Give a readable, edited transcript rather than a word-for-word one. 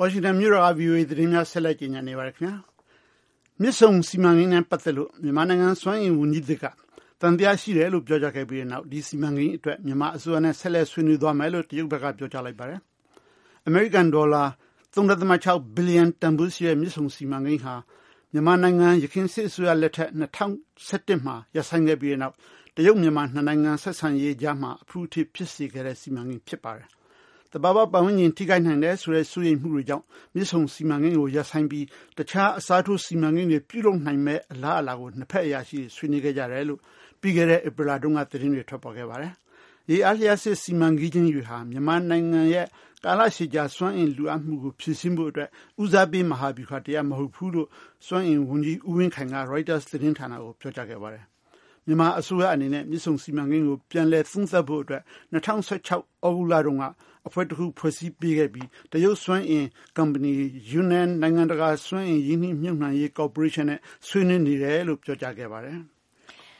ဝါရှင်တန်မြို့တော်က VOA သတင်းများဆက်လက်ကြီးညာနေပါရခင်ဗျာမြစ်ဆုံစီမံကိန်းနဲ့ပတ်သက်လို့မြန်မာနိုင်ငံစွမ်းအင်ဝန်ကြီးတွေကတန်တရားရှိတယ်လို့ပြောကြားခဲ့ပြီးတဲ့နောက်ဒီစီမံကိန်းအတွက်မြန်မာအစိုးရနဲ့ဆက်လက်ဆွေးနွေးသွားမယ်လို့တရုတ်ဘက်ကပြောကြားလိုက်ပါတယ်။ American dollar 3.6 billion တန်ဖိုးရှိတဲ့မြစ်ဆုံစီမံကိန်းဟာမြန်မာနိုင်ငံရခိုင်စစ်အစိုးရလက်ထက်2017မှာရပ်ဆိုင်းခဲ့ပြီးတဲ့နောက်တရုတ်မြန်မာနှစ်နိုင်ငံဆက်ဆံရေးကြားမှာအဖူးအထစ်ဖြစ်စေခဲ့တဲ့စီမံကိန်းဖြစ်ပါတယ်။တဘာဝပတ်ဝန်းကျင်ထိခိုက်နိုင်တဲ့ဆိုတဲ့စိုးရိမ်မှုတွေကြောင့်မြစ်ဆုံစီမံကိန်းကိုရပ်ဆိုင်းပြီးတခြားအစားထိုးစီမံကိန်းတွေပြုလုပ်နိုင်မဲ့အလားအလာကိုနှစ်ဖက်အရာရှိဆွေးနွေးခဲ့ကြတယ်လို့ပြီးခဲ့တဲ့ဧပြီလတုန်းကသတင်းတွေထွက်ပေါ်ခဲ့ပါတယ်။ရေအားလျှပ်စစ်စီမံကိန်းတွေဟာမြန်မာနိုင်ငံရဲ့ကာလရှည်ကြာစွမ်းအင်လိုအပ်မှုကိုဖြည့်ဆည်းဖို့အတွက်ဦးစားပေးမဟာဗျူဟာတရားမဟုတ်ဘူးလို့စွမ်းအင်ဝန်ကြီးဦးဝင်းခိုင်က Reuters သတင်းဌာနကိုပြောကြားခဲ့ပါတယ်။မြန်မာအစိုးရအနေနဲ့မြစ်ဆုံစီမံကိန်းကိုပြန်လည်သုံးသပ်ဖို့အတွက်2016ဩဂုတ်လတုန်းကအဖွဲ့တစ်ခုဖွဲ့စည်းပေးခဲ့ပြီးတရုတ်စွမ်းအင်ကုမ္ပဏီ Yunnan နိုင်ငံတကာစွမ်းအင်ရင်းနှီးမြှုပ်နှံရေးကော်ပိုရေးရှင်းနဲ့ဆွေးနွေးနေတယ်လို့ပြောကြားခဲ့ပါတယ်။